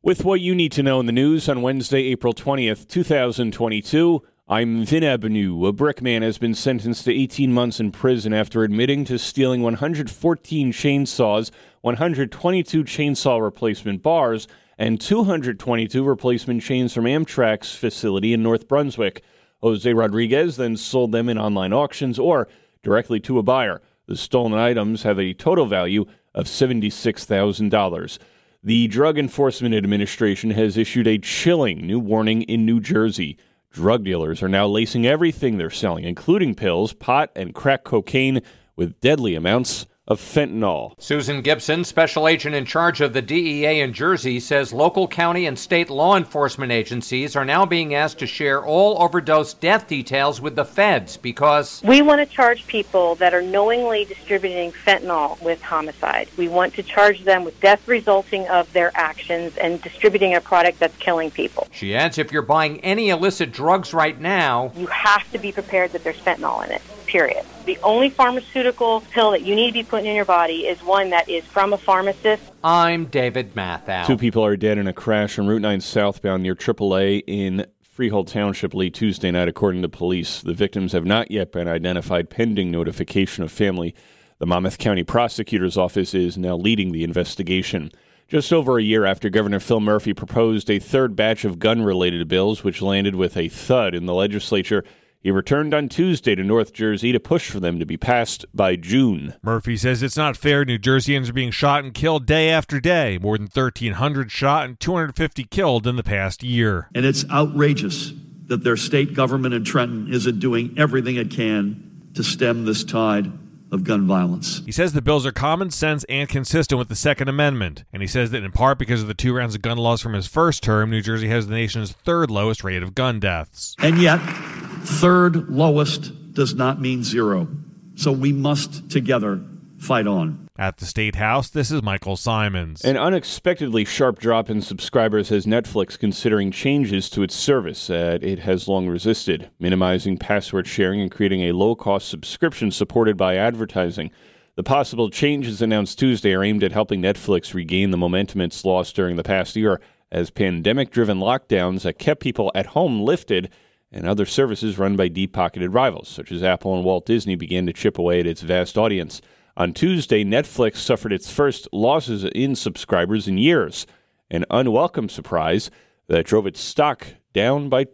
With what you need to know in the news on Wednesday, April 20th, 2022, I'm Vin Abenu. A brickman has been sentenced to 18 months in prison after admitting to stealing 114 chainsaws, 122 chainsaw replacement bars, and 222 replacement chains from Amtrak's facility in North Brunswick. Jose Rodriguez then sold them in online auctions or directly to a buyer. The stolen items have a total value of $76,000. The Drug Enforcement Administration has issued a chilling new warning in New Jersey. Drug dealers are now lacing everything they're selling, including pills, pot, and crack cocaine, with deadly amounts of fentanyl. Susan Gibson, special agent in charge of the DEA in Jersey, says local, county, and state law enforcement agencies are now being asked to share all overdose death details with the feds because we want to charge people that are knowingly distributing fentanyl with homicide. We want to charge them with death resulting of their actions and distributing a product that's killing people. She adds if you're buying any illicit drugs right now, you have to be prepared that there's fentanyl in it, period. The only pharmaceutical pill that you need to be putting in your body is one that is from a pharmacist. I'm David Matthau. 2 people are dead in a crash on Route 9 southbound near AAA in Freehold Township late Tuesday night, according to police. The victims have not yet been identified pending notification of family. The Monmouth County Prosecutor's Office is now leading the investigation. Just over a year after Governor Phil Murphy proposed a third batch of gun-related bills, which landed with a thud in the legislature, he returned on Tuesday to North Jersey to push for them to be passed by June. Murphy says it's not fair New Jerseyans are being shot and killed day after day. More than 1,300 shot and 250 killed in the past year. And it's outrageous that their state government in Trenton isn't doing everything it can to stem this tide of gun violence. He says the bills are common sense and consistent with the Second Amendment. And he says that in part because of the 2 rounds of gun laws from his first term, New Jersey has the nation's 3rd lowest rate of gun deaths. And yet, 3rd lowest does not mean 0. So we must together fight on. At the State House, this is Michael Simons. An unexpectedly sharp drop in subscribers has Netflix considering changes to its service that it has long resisted, minimizing password sharing and creating a low-cost subscription supported by advertising. The possible changes announced Tuesday are aimed at helping Netflix regain the momentum it's lost during the past year as pandemic-driven lockdowns that kept people at home lifted and other services run by deep-pocketed rivals, such as Apple and Walt Disney, began to chip away at its vast audience. On Tuesday, Netflix suffered its first losses in subscribers in years, an unwelcome surprise that drove its stock down by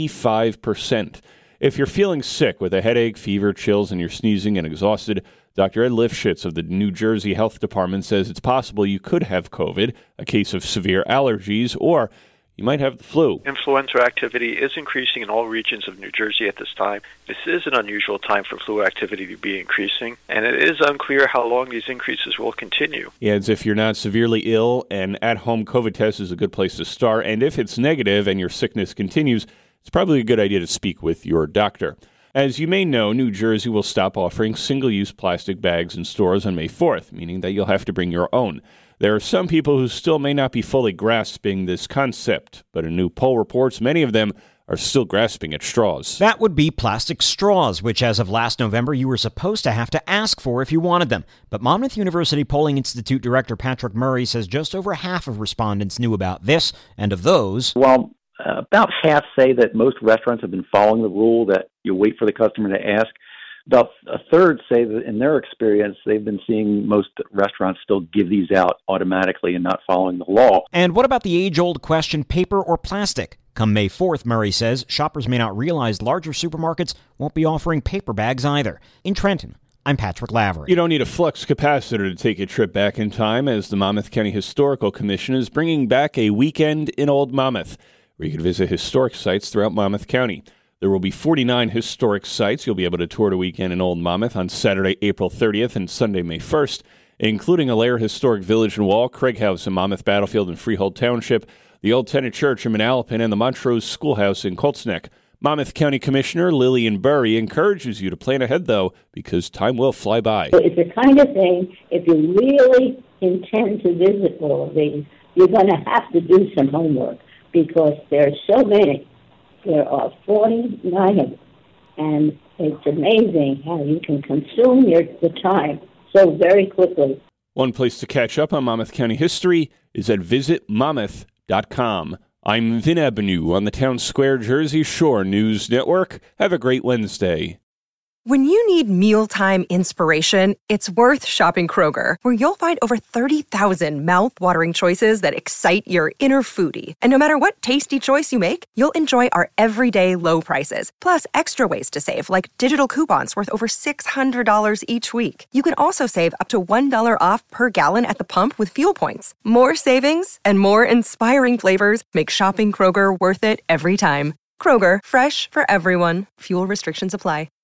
25%. If you're feeling sick with a headache, fever, chills, and you're sneezing and exhausted, Dr. Ed Lifshitz of the New Jersey Health Department says it's possible you could have COVID, a case of severe allergies, or you might have the flu. Influenza activity is increasing in all regions of New Jersey at this time. This is an unusual time for flu activity to be increasing, and it is unclear how long these increases will continue. He adds if you're not severely ill, an at-home COVID test is a good place to start, and if it's negative and your sickness continues, it's probably a good idea to speak with your doctor. As you may know, New Jersey will stop offering single-use plastic bags in stores on May 4th, meaning that you'll have to bring your own. There are some people who still may not be fully grasping this concept, but a new poll reports many of them are still grasping at straws. That would be plastic straws, which as of last November you were supposed to have to ask for if you wanted them. But Monmouth University Polling Institute Director Patrick Murray says just over half of respondents knew about this, and of those... Well, about half say that most restaurants have been following the rule that you wait for the customer to ask. About a third say that in their experience, they've been seeing most restaurants still give these out automatically and not following the law. And what about the age-old question, paper or plastic? Come May 4th, Murray says, shoppers may not realize larger supermarkets won't be offering paper bags either. In Trenton, I'm Patrick Lavery. You don't need a flux capacitor to take a trip back in time, as the Monmouth County Historical Commission is bringing back a weekend in Old Monmouth, where you can visit historic sites throughout Monmouth County. There will be 49 historic sites you'll be able to tour the weekend in Old Monmouth on Saturday, April 30th and Sunday, May 1st, including Allaire Historic Village and Wall, Craig House in Monmouth Battlefield and Freehold Township, the Old Tenant Church in Manalapan, and the Montrose Schoolhouse in Coltsneck. Monmouth County Commissioner Lillian Burry encourages you to plan ahead, though, because time will fly by. It's the kind of thing, if you really intend to visit all of these, you're going to have to do some homework, because there are so many. There are 49 of them, and it's amazing how you can consume the time so very quickly. One place to catch up on Monmouth County history is at visitmonmouth.org. Kroger.com. I'm Vin Avenue on the Town Square Jersey Shore News Network. Have a great Wednesday. When you need mealtime inspiration, it's worth shopping Kroger, where you'll find over 30,000 mouth-watering choices that excite your inner foodie. And no matter what tasty choice you make, you'll enjoy our everyday low prices, plus extra ways to save, like digital coupons worth over $600 each week. You can also save up to $1 off per gallon at the pump with fuel points. More savings and more inspiring flavors make shopping Kroger worth it every time. Kroger, fresh for everyone. Fuel restrictions apply.